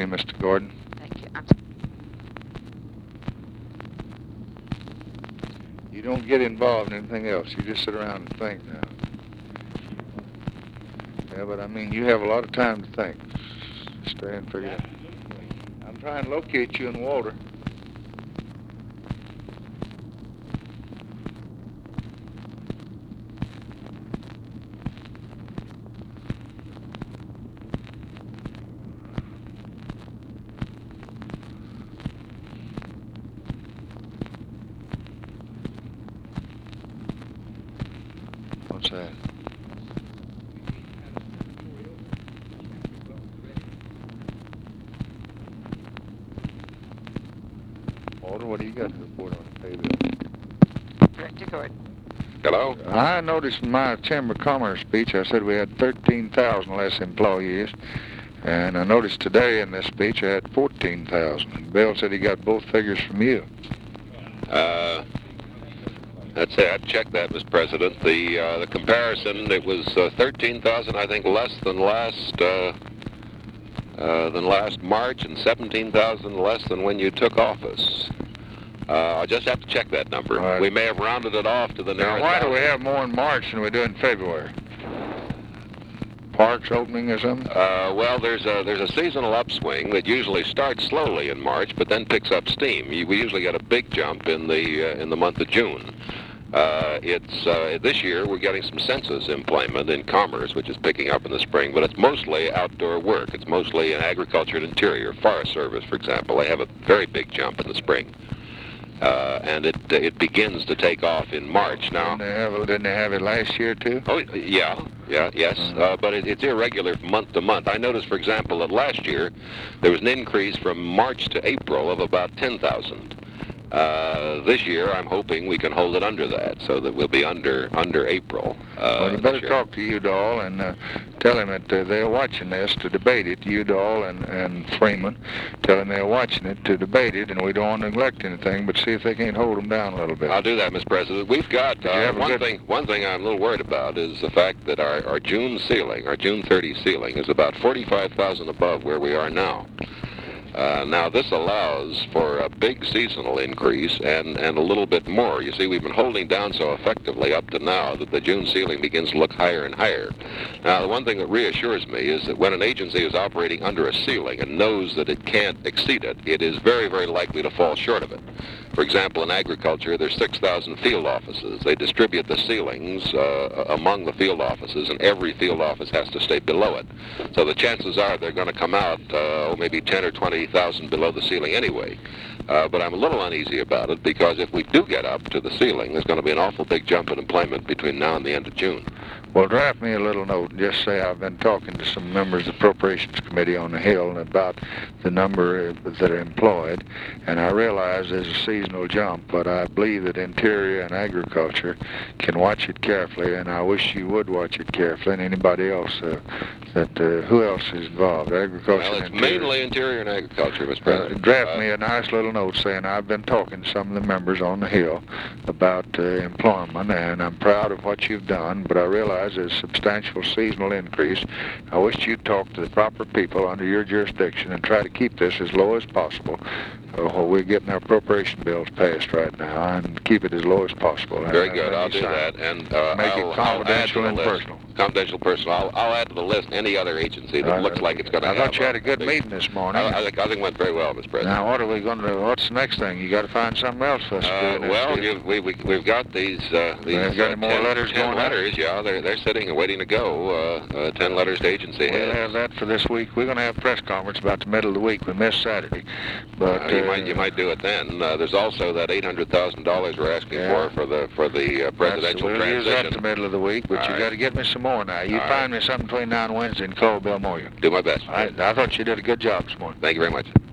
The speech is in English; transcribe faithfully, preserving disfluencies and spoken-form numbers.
Mister Gordon. Thank you. I'm You don't get involved in anything else. You just sit around and think now. Yeah, but I mean, you have a lot of time to think. Stay and figure it out. I'm trying to locate you in Walter. What's that? Walter, what do you got to report on the pay bill? Director Gordon. Hello? I noticed in my Chamber of Commerce speech, I said we had thirteen thousand less employees. And I noticed today in this speech I had fourteen thousand. Bill said he got both figures from you. Uh, let's say I've checked that, Mister President. The uh, the comparison, it was uh, thirteen thousand, I think, less than last uh, uh, than last March, and seventeen thousand less than when you took office. Uh, I'll just have to check that number. Right. We may have rounded it off to the Now, nearest. why do we thousand. have more in March than we do in February? Parks opening or something? Uh, well, there's a there's a seasonal upswing that usually starts slowly in March, but then picks up steam. You, we usually get a big jump in the uh, in the month of June. Uh, it's uh, this year we're getting some census employment in commerce, which is picking up in the spring, but it's mostly outdoor work. It's mostly in agriculture and interior. Forest Service, for example, they have a very big jump in the spring. Uh, and it uh, it begins to take off in March now. Didn't they have it, didn't they have it last year, too? Oh, yeah, yeah, yes, uh, but it, it's irregular from month to month. I noticed, for example, that last year there was an increase from March to April of about ten thousand. Uh, this year, I'm hoping we can hold it under that, so that we'll be under under April. Uh, Well, you better this year. talk to Udall and uh, tell him that uh, they're watching this to debate it, Udall and, and Freeman. Tell him they're watching it to debate it, and we don't want to neglect anything, but see if they can't hold them down a little bit. I'll do that, Mister President. We've got you uh, have a one good- thing. One thing I'm a little worried about is the fact that our, our June ceiling, our June thirtieth ceiling, is about forty-five thousand above where we are now. Uh, now, this allows for a big seasonal increase and, and a little bit more. You see, we've been holding down so effectively up to now that the June ceiling begins to look higher and higher. Now, the one thing that reassures me is that when an agency is operating under a ceiling and knows that it can't exceed it, it is very, very likely to fall short of it. For example, in agriculture, there's six thousand field offices. They distribute the ceilings uh, among the field offices, and every field office has to stay below it. So the chances are they're going to come out uh, maybe ten or twenty thousand below the ceiling anyway. Uh, but I'm a little uneasy about it because if we do get up to the ceiling, there's going to be an awful big jump in employment between now and the end of June. Well, draft me a little note and just say I've been talking to some members of the Appropriations Committee on the Hill about the number that are employed, and I realize there's a seasonal jump, but I believe that Interior and Agriculture can watch it carefully, and I wish you would watch it carefully, and anybody else, uh, that uh, who else is involved? Agriculture Well, and it's Interior. mainly interior and agriculture, Mister Uh, President. draft Uh, me a nice little note saying I've been talking to some of the members on the Hill about uh, employment, and I'm proud of what you've done, but I realize there's a substantial seasonal increase. I wish you'd talk to the proper people under your jurisdiction and try to keep this as low as possible. Uh, while we're getting our appropriation bills passed right now, and keep it as low as possible. Very And good. then I'll you do sign that, and uh, Make it I'll, I'll add to confidential the and list. personal. Confidential, personal. I'll, I'll add to the list any other agency that Uh, looks like it's going to I have. thought you had a good big- meeting this morning. I, I think I think it went very well, Mister President. Now, what are we going to? What's the next thing? You got to find something else for us to do. Uh, in this well, deal. you've, we, we, we've got these, uh, these Have you got uh, any more ten, letters ten going out? letters, yeah. They're, they're sitting and waiting to go. Uh, uh, ten letters to agency We'll heads. have that for this week. We're going to have a press conference about the middle of the week. We missed Saturday, but Uh, you uh, might you might do it then. Uh, there's also that eight hundred thousand dollars we're asking Yeah. for for the for the uh, presidential we'll use that transition. the middle of the week. But All you right. got to get me some more now. You All find me something between now and Wednesday and call Bill Moyer. Do my best. I, I thought you did a good job this morning. Thank you very much.